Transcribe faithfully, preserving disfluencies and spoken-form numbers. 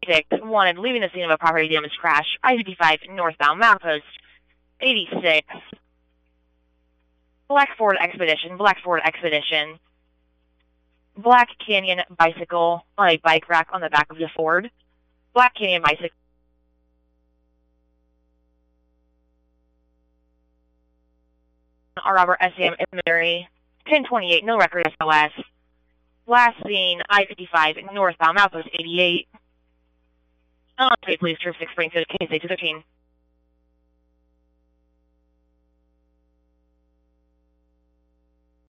six, wanted, leaving the scene of a property damage crash, I fifty-five, northbound, milepost eighty-six. Black Ford Expedition, Black Ford Expedition. Black Canyon bicycle on a bike rack on the back of the Ford. Black Canyon bicycle. R. Robert S M Mary, ten twenty-eight, no record S O S. Last scene, I fifty-five, northbound, milepost eighty-eight. On state police, Troop six, Springfield, K C two thirteen.